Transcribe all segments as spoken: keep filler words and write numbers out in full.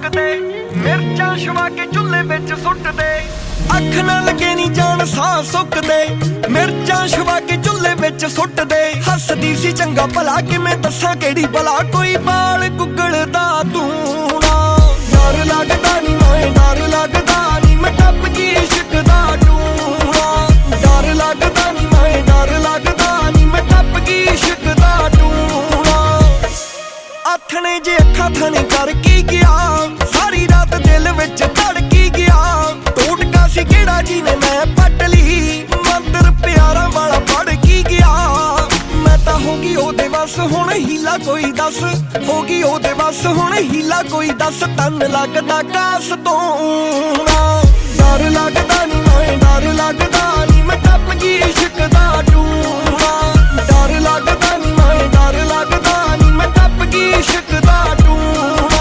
ਮੁੱਕਦੇ ਮਿਰਚਾਂ ਛਵਾ ਕੇ ਚੁੱਲ੍ਹੇ ਵਿੱਚ ਸੁੱਟਦੇ ਅੱਖ ਨਾ ਲੱਗੇ ਨੀ ਜਾਣ ਸਾਹ ਸੁੱਕਦੇ ਮਿਰਚਾਂ ਛਵਾ ਕੇ ਚੁੱਲ੍ਹੇ ਵਿੱਚ ਸੁੱਟਦੇ ਹੱਸਦੀ ਸੀ ਚੰਗਾ ਭਲਾ ਕਿਵੇਂ ਦੱਸਾਂ ਕਿਹੜੀ ਭਲਾ ਕੋਈ ਬਾਲ ਗੁੱਗਲਦਾ ਤੂੰ ਨਾ ਡਰ ਲੱਗਦਾ ਨੀ ਮੈਂ ਡਰ ਲੱਗਦਾ ਨੀ ਮੈਂ ਟੱਪ ਗਈ ਇਸ਼ਕ ਦਾ ਟੂਣਾ ਡਰ ਲੱਗਦਾ ਨੀ ਮੈਂ ਡਰ ਲੱਗਦਾ ਨੀ ਮੈਂ ਟੱਪ ਗਈ ਇਸ਼ਕ ਦਾ ਟੂਣਾ ਆਥਣੇ ਜੇ ਅੱਖਾਂ ਥਾਣੇ ਕਰ ਕੀ ਗਿਆ ਸਾਰੀ ਰਾਤ ਦਿਲ ਵਿੱਚ ਧੜਕੀ ਗਿਆ ਟੋਟਕਾ ਸੀ ਕਿਹੜਾ ਜੀ ਨੇ ਮੈਂ ਪੱਟ ਲਈ ਮੰਦਰ ਪਿਆਰਾਂ ਵਾਲਾ ਪੜ ਕੀ ਗਿਆ ਮੈਂ ਤਾਂ ਹੋ ਗਈ ਉਹਦੇ ਵੱਸ ਹੁਣ ਹੀਲਾ ਕੋਈ ਦੱਸ ਹੋ ਗਈ ਉਹਦੇ ਵੱਸ ਹੁਣ ਹੀਲਾ ਕੋਈ ਦੱਸ ਤਨ ਲੱਗਦਾ ਕਾਸ ਤੋਂ ਨਾ ਡਰ ਲੱਗਦਾ ਨੀ ਮੈਂ ਡਰ ਲੱਗਦਾ ਨੀ ਮੈਂ ਟੱਪ ਗਈ ਇਸ਼ਕ ਦਾ ਟੂਣਾ ਡਰ ਲੱਗਦਾ ਨੀ ਮੈਂ ਡਰ ਲੱਗਦਾ ਨੀ ਮੈਂ ਟੱਪ ਗਈ ਇਸ਼ਕ ਦਾ ਟੂਣਾ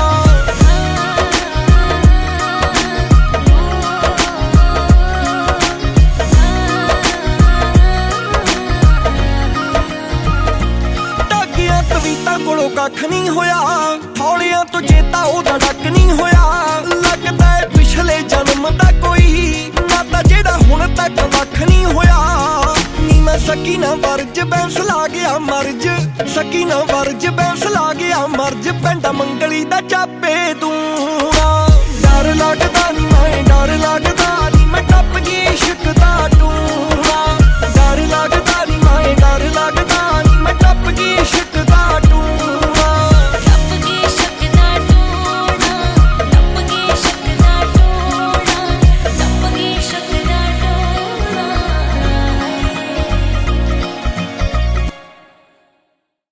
ਟਾਗੀਆਂ ਤਵੀਤਾਂ ਕੋਲੋਂ ਕੱਖ ਨਹੀਂ ਹੋਇਆ ਥੋੜਿਆਂ ਤੋਂ ਚੇਤਾ ਉਹਦਾ ਡੱਕ ਨਹੀਂ ਹੋਇਆ ਲੱਗਦਾ ਏ ਪਿਛਲੇ ਜਨਮ ਦਾ ਕੋਈ ਨਾਤਾ ਜਿਹੜਾ ਹੁਣ ਤੱਕ ਵੱਖ ਨਹੀਂ ਹੋਇਆ ਨੀ ਮੈਂ ਸਕੀ ਨਾ ਵਰਜ ਬੈਂਸ ਲਾ ਗਿਆ ਮਰਜ ਸਕੀ ਨਾ ਵਰਜ ਬੈਂਸ ਲਾ ਗਿਆ ਮਰਜ ਪਿੰਡ ਮੰਗਲੀ ਦਾ ਚਾਪੇ ਤੂੰ ਨਾ ਡਰ ਲੱਗਦਾ ਨੀ ਮੈਂ ਡਰ ਲੱਗਦਾ ਨੀ ਮੈਂ ਟੱਪ ਗਈ ਇਸ਼ਕ ਦਾ ਟੂਣਾ